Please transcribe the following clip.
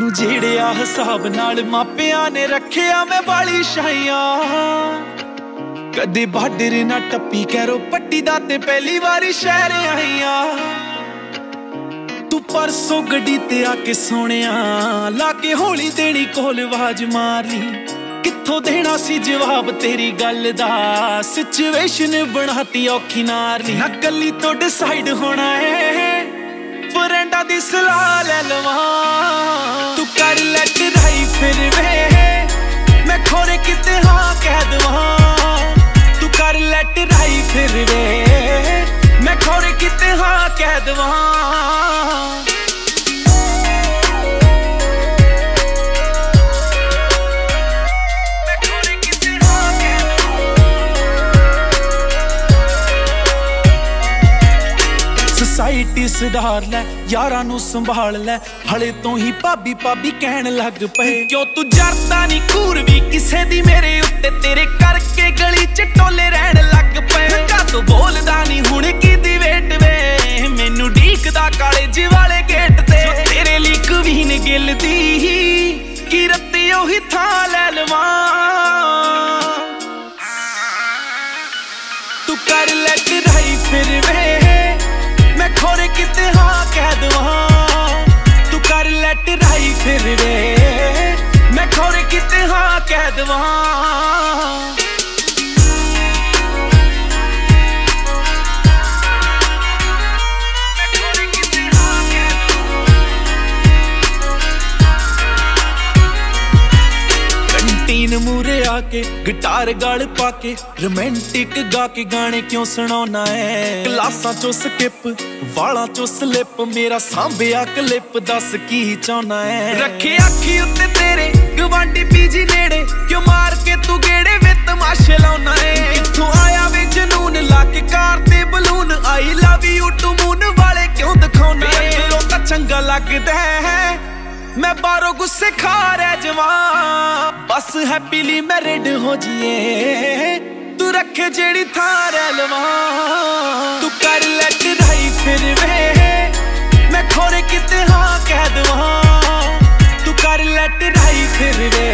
ਜਿਹੜਿਆ ਹਿਸਾਬ ਨਾਲ ਮਾਪਿਆਂ ਨੇ ਰੱਖਿਆ ਮੈਂ ਵਾਲੀ ਸ਼ਾਈਆਂ ਕਦੇ ਬਾਰਡਰ ਨਾ ਟੱਪੀ ਕਹਿਰੋ ਪੱਟੀ ਦਾ ਤੇ ਪਹਿਲੀ ਵਾਰੀ ਸ਼ਹਿਰ ਆਈਆਂ ਤੂੰ ਪਰਸੋਂ ਗੱਡੀ ਤੇ ਆ ਕੇ ਸੋਹਣਿਆ ਲਾ ਕੇ ਹੌਲੀ ਦੇਣੀ ਕੋਲ ਆਵਾਜ਼ ਮਾਰ ਲਈ ਕਿੱਥੋਂ ਦੇਣਾ ਸੀ ਜਵਾਬ ਤੇਰੀ ਗੱਲ ਦਾ ਸਿਚੁਏਸ਼ਨ ਬਣਾਤੀ ਔਖੀ ਨਾਰਨੀ ਨਾ ਗੱਲੀ ਤੋਂ ਡਿਸਾਈਡ ਹੋਣਾ ਏ ਫਰੈਂਡਾਂ ਦੀ ਸਲਾਹ ਲੈ ਲਵਾਂ ਤੂੰ ਕਰ ਲੈ ਟਰਾਈ ਫਿਰ ਵੇ ਮੈਂ ਖੋਰੇ ਕਿਤੇ ਹਾਂ ਕਹਿ ਦਵਾਂ ਤੂੰ ਕਰ ਲੈ ਟਰਾਈ ਫਿਰ ਵੇ ਮੈਂ ਖੋਰੇ ਕਿਤੇ ਹਾਂ ਕਹਿ ਦਵਾਂ ਸੋਸਾਇਟੀ ਸੁਧਾਰ ਲੈ ਯਾਰਾਂ ਨੂੰ ਸੰਭਾਲ ਲੈ ਹਲੇ ਤੋਂ ਹੀ ਭਾਬੀ ਭਾਬੀ ਕਹਿਣ ਲੱਗ ਪਏ ਕਿਉਂ ਤੂੰ ਜਰਦਾ ਨਹੀਂ ਘੂਰ ਵੀ ਕਿਸੇ ਦੀ ਮੇਰੇ ਉੱਤੇ ਤੇਰੇ ਕਰਕੇ ਗਲੀ ਚ ਟੋਲੇ ਰਹਿਣ ਲੱਗ ਪਏ ਕਾਤੋਂ ਬੋਲਦਾ ਨਹੀਂ ਹੁਣ ਕਿਦੀ ਵੇਟ ਵੇ ਮੈਨੂੰ ਢੀਕਦਾ ਕਾਲਜ ਵਾਲੇ ਗੇਟ ਤੇ ਤੇਰੇ ਲਈ ਕਵੀਨ ਗਿੱਲ ਦੀ ਕੀ ਰੱਤੀ ਉਹੀ ਥਾਂ ਲੈ ਲਵਾਂ ਤੂੰ ਕਰ ਲੈ ਟਰਾਈ ਫਿਰ ਵੇ ਮੈਂ ਖੋਰੇ ਕਿਤੇ ਹਾਂ ਕਹਿ ਦਵਾਂ ਤੂੰ ਕਰ ਲੈ ਟਰਾਈ ਫਿਰ ਵੇ ਮੈਂ ਖੋਰੇ ਕਿਤੇ ਹਾਂ ਕਹਿ ਦਵਾਂ ਮੂਰੇ ਆ ਕੇ ਗਿਟਾਰ ਗਲ ਪਾ ਕੇ ਰੋਮਾਂਟਿਕ ਗਾ ਕੇ ਗਾਣੇ ਕਿਉਂ ਸੁਣਾਉਣਾ ਏ ਕਲਾਸਾਂ ਚੋਂ ਸਕਿਪ ਵਾਲਾਂ ਚੋਂ ਸਲਿਪ ਮੇਰਾ ਸਾਂਭਿਆ ਕਲਿੱਪ ਦੱਸ ਕੀ ਚਾਹਨਾ ਏ ਰੱਖੇ ਅੱਖੀ ਉੱਤੇ ਤੇਰੇ ਗਵਾਂਢੀ ਪੀਜੀ ਨੇੜੇ ਕਿਉਂ ਮਾਰ ਕੇ ਤੂੰ ਗੇੜੇ ਵੇ ਤਮਾਸ਼ੇ ਲਾਉਣਾ ਏ ਕਿੱਥੋਂ ਆਇਆ ਵੇ ਜਨੂਨ ਲਾ ਕੇ ਕਾਰ ਤੇ balloon I love you to moon ਵਾਲੇ ਕਿਉਂ ਦਿਖਾਉਣਾ ਏ ਲੋਕਾਂ ਚੰਗਾ ਲੱਗਦਾ ਹੈ ਮੈਂ ਬਾਹਰੋਂ ਗੁੱਸੇ ਖਾ ਰਹਿ ਜਾਵਾਂ ਬਸ ਹੈਪੀਲੀ ਮੈਰਿਡ ਹੋ ਜੀਏ ਤੂੰ ਰੱਖੇ ਜਿਹੜੀ ਥਾਂ ਰਹਿ ਲਵਾਂ ਤੂੰ ਕਰ ਲੈ ਟਰਾਈ ਫਿਰ ਵੇ ਮੈਂ ਖੋਰੇ ਕਿਤੇ ਹਾਂ ਕਹਿ ਦਵਾਂ ਤੂੰ ਕਰ ਲੈ ਟਰਾਈ ਫਿਰ ਵੇ